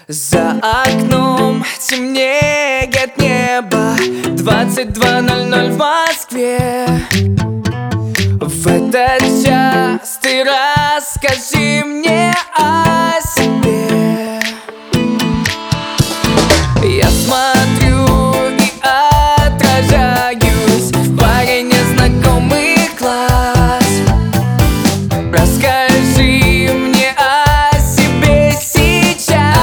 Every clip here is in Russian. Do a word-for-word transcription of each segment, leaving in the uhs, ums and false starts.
За окном темнеет небо, двадцать два ноль ноль в Москве. В этот час ты расскажи мне о себе. Я смотрю и отражаюсь в паре незнакомых глаз. Расскажи мне о себе сейчас,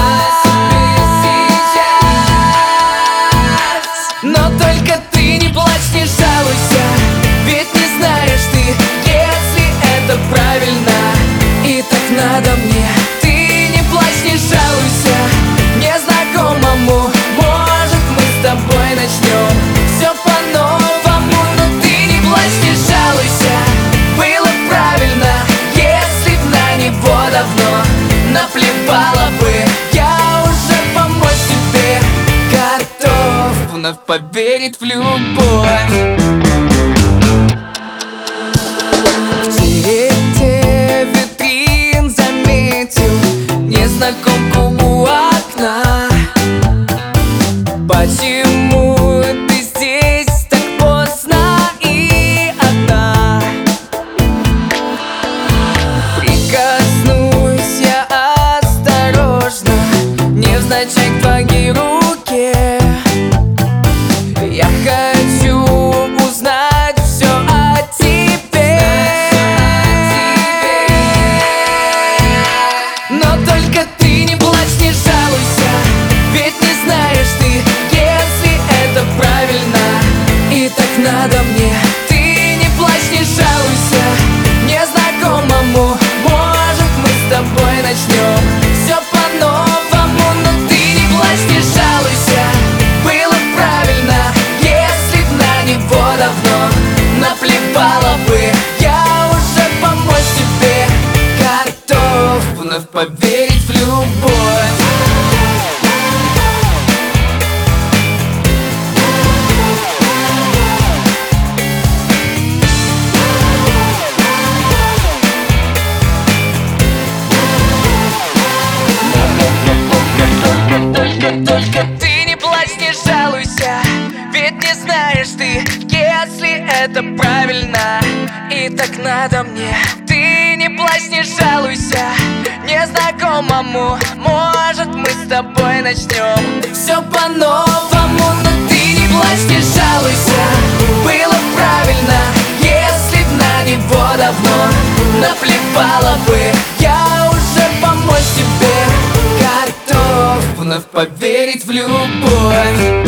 но только ты не плачь, не жалуйся, ведь не знаешь ты, если это правильно и так надо мне. Ты не плачь, не жалуйся незнакомому, может мы с тобой начнем все по-новому. Но ты не плачь, не жалуйся, было правильно, если б на него давно наплевала бы. Я уже помочь тебе готов, вновь поверить в любовь. В череде витрин заметил незнакомку у окна. Почему ты здесь так поздно и одна? Прикоснусь я осторожно, невзначай к твоей руке. Я хочу узнать все о тебе, но только ты не плачь, не жалуйся, ведь не знаешь ты, если это правильно и так надо мне. Ты не плачь, не жалуйся незнакомому, может мы с тобой начнем все по-новому. Но ты не плачь, не жалуйся, было правильно, если б на него давно наплевала бы. Я уже помочь тебе готов, вновь поверить в любовь. Только ты не плачь, не жалуйся, ведь не знаешь ты, если это правильно и так надо мне. Ты не плачь, не жалуйся незнакомому, может мы с тобой начнем все по-новому. Но ты не плачь, не жалуйся, было правильно, если б на него давно наплевала бы. Я уже помочь тебе готов, вновь поверить в любовь.